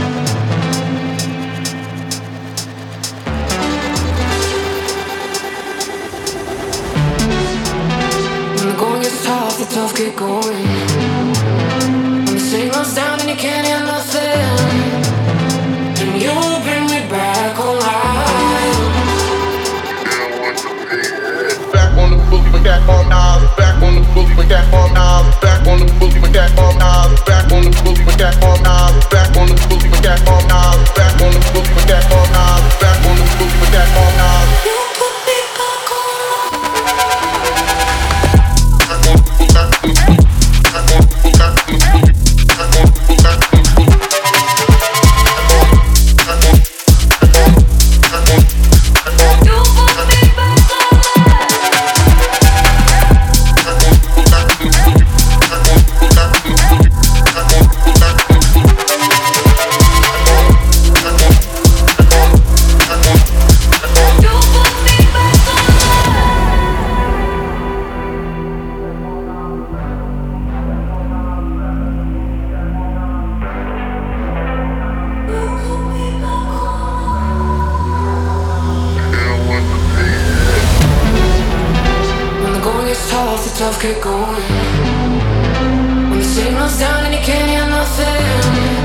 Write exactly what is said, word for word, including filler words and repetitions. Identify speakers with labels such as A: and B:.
A: When the going gets tough, the tough get going. When the signal's down and you can't hear nothing, and you bring me back online.
B: Back on the boogie with that bomb now. Back on the boogie with that bomb now. Back on the boogie with that bomb now. Back on the boogie with that bomb now. Back on the boogie with that bomb now. Back on the boogie with that bomb now. Back on the boogie with that bomb now.
A: You put me back on.
B: Back on the boogie, back on the boogie, back on the boogie, back on the boogie, back on the boogie, back on the boogie, back on the boogie.
A: Tough get going. When the signal's down and you can't hear nothing,